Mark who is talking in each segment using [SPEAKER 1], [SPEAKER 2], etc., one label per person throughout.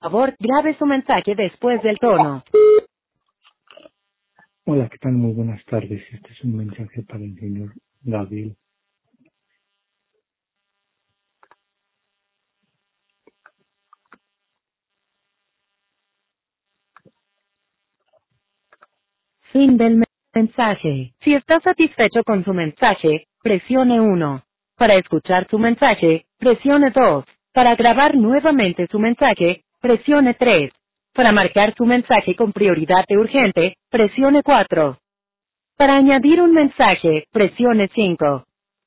[SPEAKER 1] favor, grabe su mensaje después del tono.
[SPEAKER 2] Hola, ¿qué tal? Muy buenas tardes. Este es un mensaje para el señor Gabriel.
[SPEAKER 1] Fin del mensaje. Si está satisfecho con su mensaje, presione 1. Para escuchar su mensaje, presione 2. Para grabar nuevamente su mensaje, presione 3. Para marcar su mensaje con prioridad de urgente, presione 4. Para añadir un mensaje, presione 5.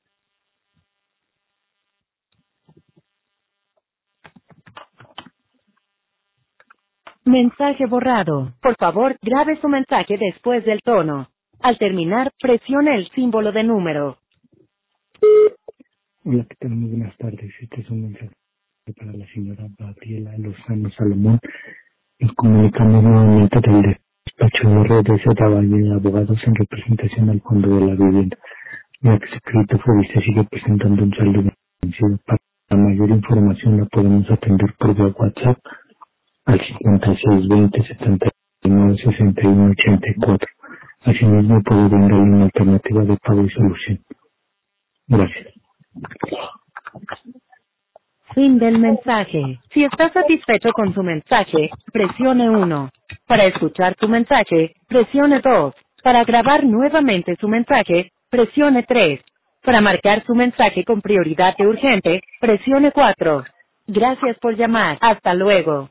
[SPEAKER 1] Mensaje borrado. Por favor, grabe su mensaje después del tono. Al terminar, presione el símbolo de número.
[SPEAKER 2] Hola, ¿qué tal? Muy buenas tardes. Este es un mensaje para la señora Gabriela Lozano Salomón. Nos comunicamos nuevamente del despacho de redes de Valle de Abogados en representación al Fondo de la Vivienda. Ya que su crédito se sigue presentando un saldo vencido. Para mayor información la podemos atender por vía WhatsApp al 5620 79 61 84. Asimismo, puede brindarle una alternativa de pago y solución. Gracias.
[SPEAKER 1] Fin del mensaje. Si está satisfecho con su mensaje, presione 1. Para escuchar su mensaje, presione 2. Para grabar nuevamente su mensaje, presione 3. Para marcar su mensaje con prioridad de urgente, presione 4. Gracias por llamar. Hasta luego.